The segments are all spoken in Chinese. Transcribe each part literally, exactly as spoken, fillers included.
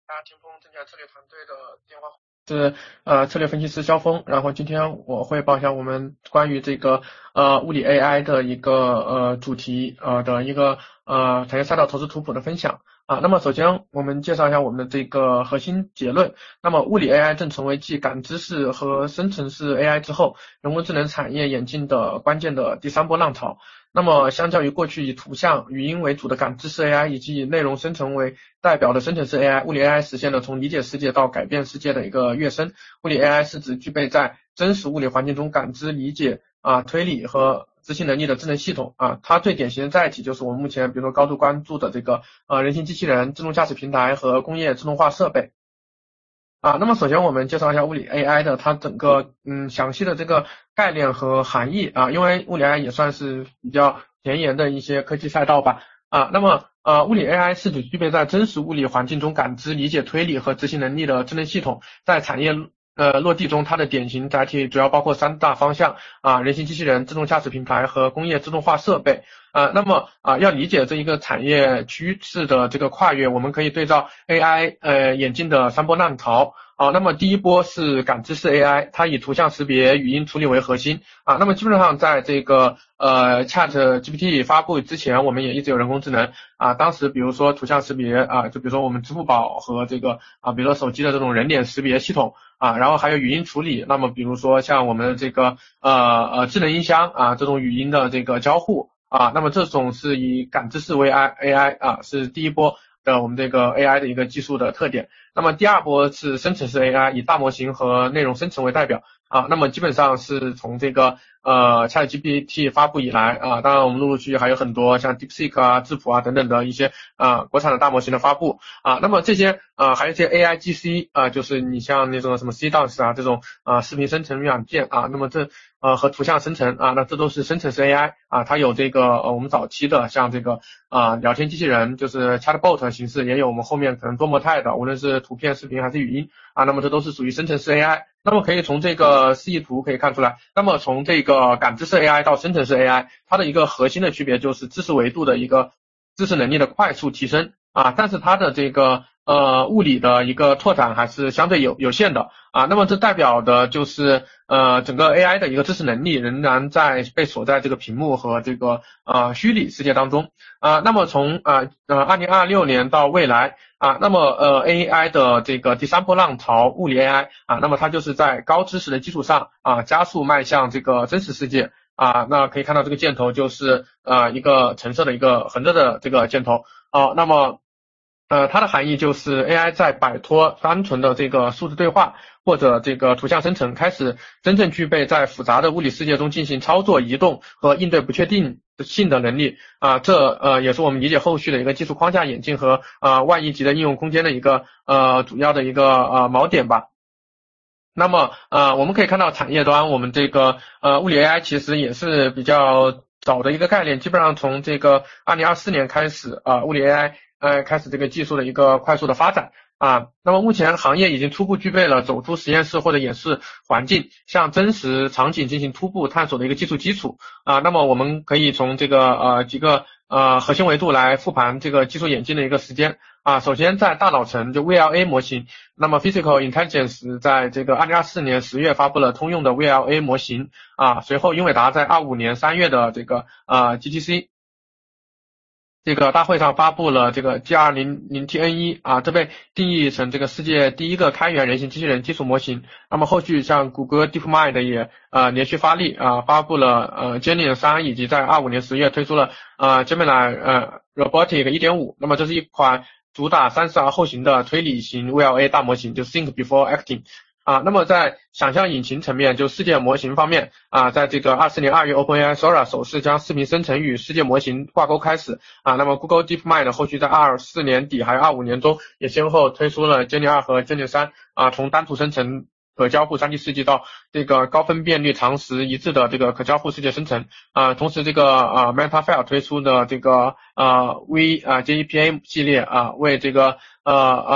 大家听风证券策略团队的电话是呃策略分析师肖峰，然后今天我汇报一下我们关于这个呃物理 A I 的一个呃主题呃的一个呃产业赛道投资图谱的分享啊。那么首先我们介绍一下我们的这个核心结论。那么物理 A I 正成为继感知式和生成式 A I 之后，人工智能产业演进的关键的第三波浪潮。那么相较于过去以图像、语音为主的感知式 A I 以及以内容生成为代表的生成式 A I， 物理 A I 实现了从理解世界到改变世界的一个跃升。物理 A I 是指具备在真实物理环境中感知、理解啊、推理和执行能力的智能系统啊。它最典型的载体就是我们目前比如说高度关注的这个呃人形机器人、自动驾驶平台和工业自动化设备。啊，那么首先我们介绍一下物理 A I 的它整个嗯详细的这个概念和含义啊，因为物理 A I 也算是比较前沿的一些科技赛道吧啊。那么呃物理 A I 是指具备在真实物理环境中感知、理解、推理和执行能力的智能系统，在产业呃落地中，它的典型载体主要包括三大方向啊，人形机器人、自动驾驶平台和工业自动化设备。啊，那么啊，要理解这一个产业趋势的这个跨越，我们可以对照 A I 呃演进的三波浪潮。啊，那么第一波是感知式 A I， 它以图像识别、语音处理为核心啊。那么基本上在这个呃 Chat G P T 发布之前，我们也一直有人工智能啊。当时比如说图像识别啊，就比如说我们支付宝和这个啊，比如说手机的这种人脸识别系统啊，然后还有语音处理。那么比如说像我们的这个呃呃智能音箱啊，这种语音的这个交互。啊，那么这种是以感知式为 A I 啊，是第一波的我们这个 A I 的一个技术的特点。那么第二波是生成式 A I， 以大模型和内容生成为代表啊。那么基本上是从这个呃 Chat G P T 发布以来啊，当然我们陆陆续续还有很多像 DeepSeek 啊、智谱啊等等的一些啊国产的大模型的发布啊。那么这些啊还有一些 A I G C 啊，就是你像那种什么 C DANS 啊这种啊视频生成软件啊，那么这呃和图像生成啊，那这都是生成式 A I 啊，它有这个呃我们早期的像这个啊聊天机器人，就是 Chatbot 形式，也有我们后面可能多模态的，无论是图片、视频还是语音啊，那么这都是属于生成式 A I。那么可以从这个示意图可以看出来，那么从这个感知式 A I 到生成式 A I， 它的一个核心的区别就是知识维度的一个知识能力的快速提升啊，但是它的这个呃物理的一个拓展还是相对有有限的啊。那么这代表的就是呃整个 A I 的一个知识能力仍然在被锁在这个屏幕和这个呃虚拟世界当中啊。那么从呃呃二零二六年到未来啊，那么呃 A I 的这个第三波浪潮物理 A I 啊，那么它就是在高知识的基础上啊加速迈向这个真实世界啊。那可以看到这个箭头就是呃一个橙色的一个横着的这个箭头啊。那么呃，它的含义就是 A I 在摆脱单纯的这个数字对话或者这个图像生成，开始真正具备在复杂的物理世界中进行操作、移动和应对不确定性的能力啊。这呃也是我们理解后续的一个技术框架演进和呃万亿级的应用空间的一个呃主要的一个呃锚点吧。那么呃我们可以看到产业端，我们这个呃物理 A I 其实也是比较早的一个概念，基本上从这个二零二四年开始啊、呃，物理 A I 呃，开始这个技术的一个快速的发展啊。那么目前行业已经初步具备了走出实验室或者演示环境，向真实场景进行初步探索的一个技术基础啊。那么我们可以从这个呃几个呃核心维度来复盘这个技术演进的一个时间啊。首先在大脑层就 V L A 模型，那么 Physical Intelligence 在这个二零二四年十月发布了通用的 V L A 模型啊，随后英伟达在二五年三月的这个呃 G T C。这个大会上发布了这个 G 二零零 T N 一 啊，这被定义成这个世界第一个开源人形机器人基础模型。那么后续像谷歌 DeepMind 也呃连续发力啊，发布了呃 Gemini 三，以及在二五年十月推出了呃 Gemini 呃 Robotic 一点五。那么这是一款主打三十而后行的推理型 V L A 大模型，就 Think Before Acting。啊，那么在想象引擎层面，就世界模型方面啊，在这个二四年二月 OpenAI Sora 首次将视频生成与世界模型挂钩开始啊。那么 Google DeepMind 后续在二四年底还有二五年中也先后推出了 Gemini 二和 Gemini 三啊，从单图生成可交互 三 D 世界到这个高分辨率常识一致的这个可交互世界生成啊。同时这个啊 Metaphor 推出的这个呃 V 啊 J E P A 系列啊，为这个呃呃乐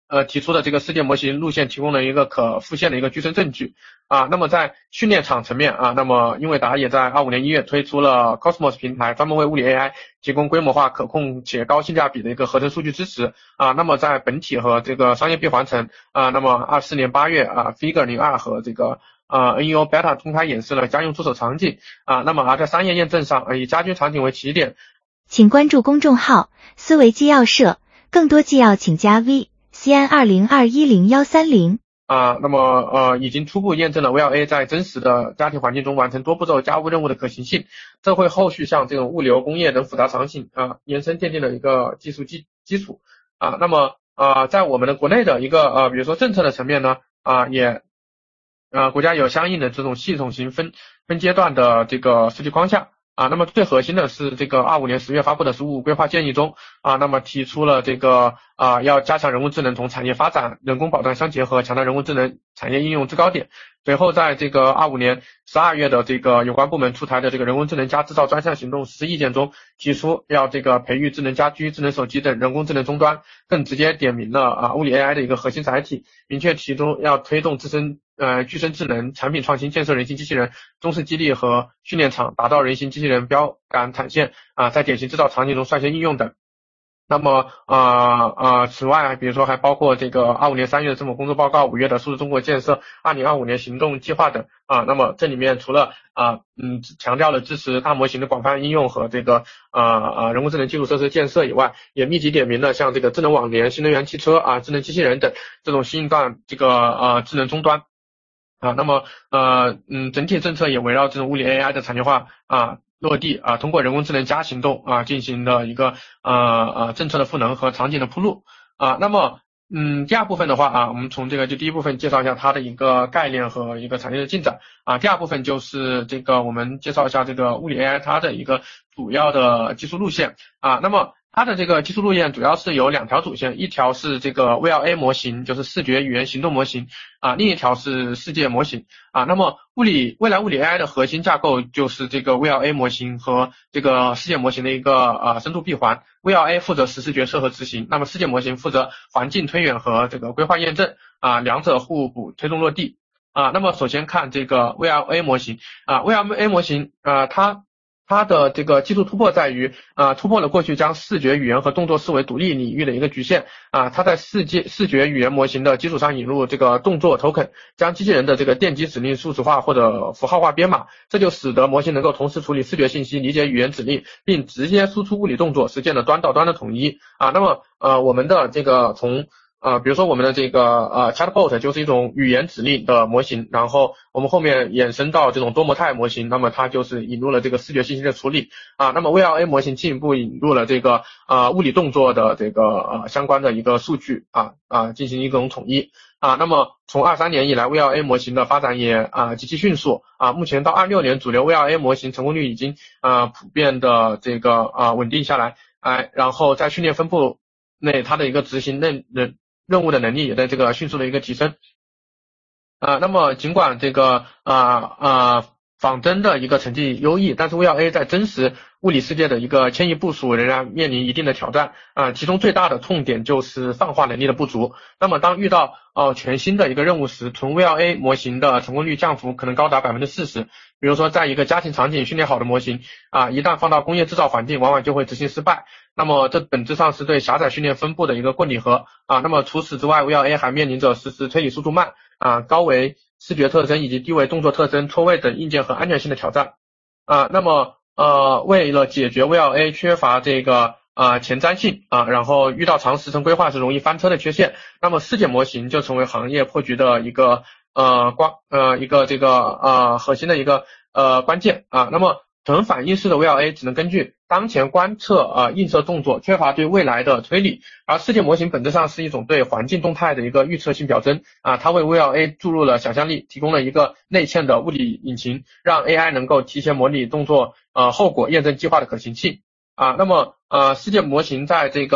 呃提出的这个世界模型路线提供了一个可复现的一个具身证据啊。那么在训练场层面啊，那么英伟达也在二五年一月推出了 Cosmos 平台，专门为物理 A I 提供规模化、可控且高性价比的一个合成数据支持啊。那么在本体和这个商业闭环层啊，那么二四年八月啊 Figure 零二和这个呃 N E O Beta 公开演示了家用助手场景啊。那么而在商业验证上，呃、以家居场景为起点。 请关注公众号思维纪要社，更多纪要请加 V C N 二零二一零一三零。 啊，那么呃，已经初步验证了 V L A 在真实的家庭环境中完成多步骤家务任务的可行性，这会后续向这种物流、工业等复杂场景啊延伸奠定了一个技术基基础啊。那么啊，在我们的国内的一个呃，比如说政策的层面呢啊，也呃国家有相应的这种系统型分分阶段的这个实际框架。啊，那么最核心的是这个二五年十月发布的十五规划建议中啊，那么提出了这个啊要加强人工智能同产业发展、人工保障相结合，强调人工智能产业应用制高点。随后在这个二五年十二月的这个有关部门出台的这个人工智能加制造专项行动实施意见中，提出要这个培育智能家居、智能手机等人工智能终端，更直接点明了啊物理 A I 的一个核心载体，明确提出要推动自身呃具身智能产品创新，建设人形机器人中式基地和训练场，打造人形机器人标杆产线啊，在典型制造场景中率先应用等。那么呃呃，此外，比如说还包括这个二五年三月的政府工作报告，五月的数字中国建设二零二五年行动计划等啊。那么这里面除了啊嗯强调了支持大模型的广泛应用和这个呃呃人工智能基础设施建设以外，也密集点名了像这个智能网联、新能源汽车啊、智能机器人等这种新一段这个呃智能终端啊。那么呃嗯整体政策也围绕这种物理 A I 的产业化啊落地啊，通过人工智能加行动啊进行了一个呃呃政策的赋能和场景的铺路啊。那么嗯第二部分的话啊，我们从这个就第一部分介绍一下它的一个概念和一个产业的进展啊。第二部分就是这个我们介绍一下这个物理 A I 它的一个主要的技术路线啊。那么它的这个技术路线主要是有两条主线，一条是这个 V L A 模型，就是视觉语言行动模型啊，另一条是世界模型啊。那么物理未来物理 A I 的核心架构就是这个 V L A 模型和这个世界模型的一个呃深度闭环。V L A 负责实时决策和执行，那么世界模型负责环境推演和这个规划验证啊，两者互补推动落地啊。那么首先看这个 V L A 模型啊 ，V L A 模型啊，它它的这个技术突破在于啊，突破了过去将视觉语言和动作视为独立领域的一个局限啊，它在视觉视觉语言模型的基础上引入这个动作 token， 将机器人的这个电机指令数值化或者符号化编码，这就使得模型能够同时处理视觉信息、理解语言指令，并直接输出物理动作，实现了端到端的统一啊。那么呃，我们的这个从呃，比如说我们的这个呃 chatbot 就是一种语言指令的模型，然后我们后面衍生到这种多模态模型，那么它就是引入了这个视觉信息的处理啊。那么 V L A 模型进一步引入了这个呃物理动作的这个呃相关的一个数据啊啊进行一种统一啊。那么从二三年以来 V L A 模型的发展也啊极其迅速啊，目前到二六年主流 V L A 模型成功率已经呃普遍的这个啊稳定下来，哎，然后在训练分布内它的一个执行任任任务的能力也在这个迅速的一个提升啊。那么尽管这个啊啊仿真的一个成绩优异，但是 V L A 在真实物理世界的一个迁移部署仍然面临一定的挑战啊，其中最大的痛点就是泛化能力的不足。那么当遇到呃全新的一个任务时，纯 V L A 模型的成功率降幅可能高达 百分之四十。比如说在一个家庭场景训练好的模型啊，一旦放到工业制造环境，往往就会执行失败。那么这本质上是对狭窄训练分布的一个棍礼盒啊。那么除此之外 ，V L A 还面临着实时推理速度慢啊、高维视觉特征以及低维动作特征、错位等硬件和安全性的挑战啊。那么呃，为了解决 V L A 缺乏这个啊前瞻性啊，然后遇到长时程规划时容易翻车的缺陷，那么世界模型就成为行业破局的一个呃关呃一个这个呃核心的一个呃关键啊。那么纯反应式的 V L A 只能根据当前观测啊映射动作，缺乏对未来的推理，而世界模型本质上是一种对环境动态的一个预测性表征啊，它为 V L A 注入了想象力，提供了一个内嵌的物理引擎，让 A I 能够提前模拟动作呃后果，验证计划的可行性啊。那么呃世界模型在这个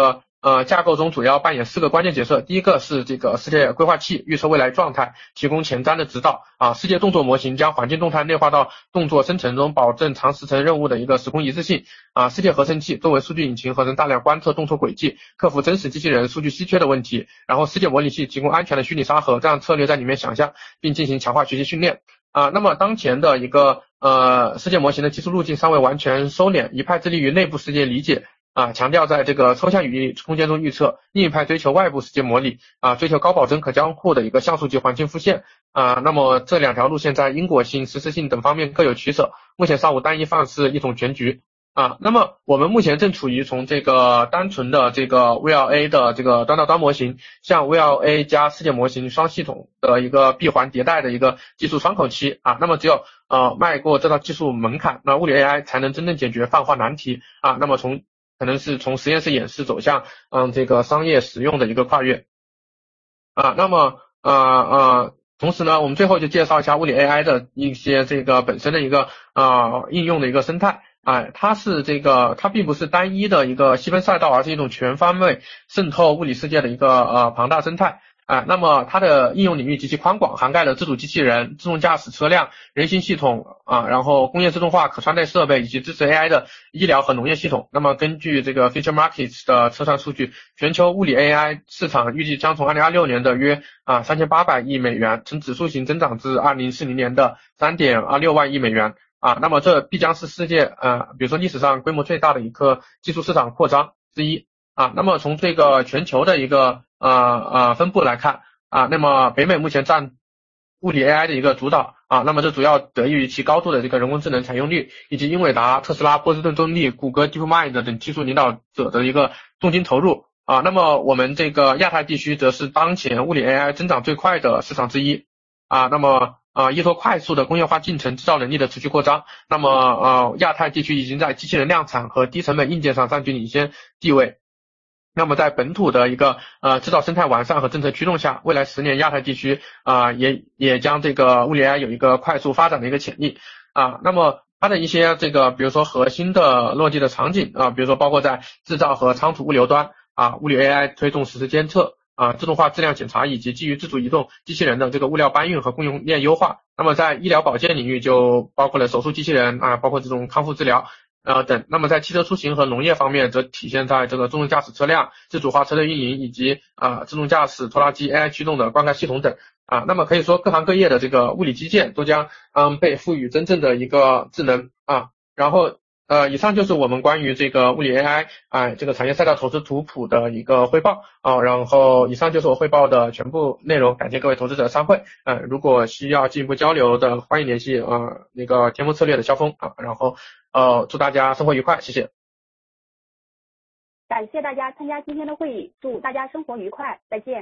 呃架构中主要扮演四个关键角色。第一个是这个世界规划器，预测未来状态，提供前瞻的指导啊。世界动作模型将环境动态内化到动作生成中，保证长时程任务的一个时空一致性啊。世界合成器作为数据引擎，合成大量观测动作轨迹，克服真实机器人数据稀缺的问题。然后世界模拟器提供安全的虚拟沙盒，让策略在里面想象，并进行强化学习训练啊。那么当前的一个呃世界模型的技术路径尚未完全收敛，一派致力于内部世界理解啊，强调在这个抽象语义空间中预测，另一派追求外部世界模拟啊，追求高保真可交互的一个像素级环境复现啊。那么这两条路线在因果性、实时性等方面各有取舍，目前尚无单一放肆一统全局啊。那么我们目前正处于从这个单纯的这个 V L A 的这个端到端模型，向 V L A 加世界模型双系统的一个闭环迭代的一个技术窗口期啊。那么只有呃迈过这道技术门槛，那物理 A I 才能真正解决泛化难题啊。那么从可能是从实验室演示走向嗯这个商业使用的一个跨越啊。那么呃呃同时呢，我们最后就介绍一下物理 A I 的一些这个本身的一个呃应用的一个生态啊。它是这个它并不是单一的一个细分赛道，而是一种全方位渗透物理世界的一个呃庞大生态啊。那么它的应用领域极其宽广，涵盖了自主机器人、自动驾驶车辆、人形系统啊，然后工业自动化、可穿戴设备以及支持 A I 的医疗和农业系统。那么根据这个 Future Markets 的测算数据，全球物理 A I 市场预计将从二零二六年的约啊三千八百亿美元呈指数型增长至二零四零年的 三点二六万亿美元啊。那么这必将是世界呃比如说历史上规模最大的一个技术市场扩张之一啊。那么从这个全球的一个呃呃分布来看啊，那么北美目前占物理 A I 的一个主导啊。那么这主要得益于其高度的这个人工智能采用率，以及英伟达、特斯拉、波士顿动力、谷歌 DeepMind 等技术领导者的一个重金投入啊。那么我们这个亚太地区则是当前物理 A I 增长最快的市场之一啊。那么啊，依托快速的工业化进程制造能力的持续扩张，那么呃亚太地区已经在机器人量产和低成本硬件上占据领先地位。那么在本土的一个呃制造生态完善和政策驱动下，未来十年亚太地区啊、呃、也也将这个物理 A I 有一个快速发展的一个潜力啊。那么它的一些这个比如说核心的落地的场景啊，比如说包括在制造和仓储物流端啊，物理 A I 推动实时监测啊，自动化质量检查以及基于自主移动机器人的这个物料搬运和供应链优化。那么在医疗保健领域就包括了手术机器人啊，包括这种康复治疗呃等。那么在汽车出行和农业方面则体现在这个自动驾驶车辆、自主化车队运营以及啊、呃、自动驾驶拖拉机 A I 驱动的灌溉系统等啊。那么可以说各行各业的这个物理基建都将嗯被赋予真正的一个智能啊。然后呃，以上就是我们关于这个物理 A I 哎这个产业赛道投资图谱的一个汇报啊。然后以上就是我汇报的全部内容，感谢各位投资者参会。呃，如果需要进一步交流的，欢迎联系呃那个天风策略的肖峰啊。然后呃祝大家生活愉快，谢谢。 感谢大家参加今天的会议，祝大家生活愉快，再见。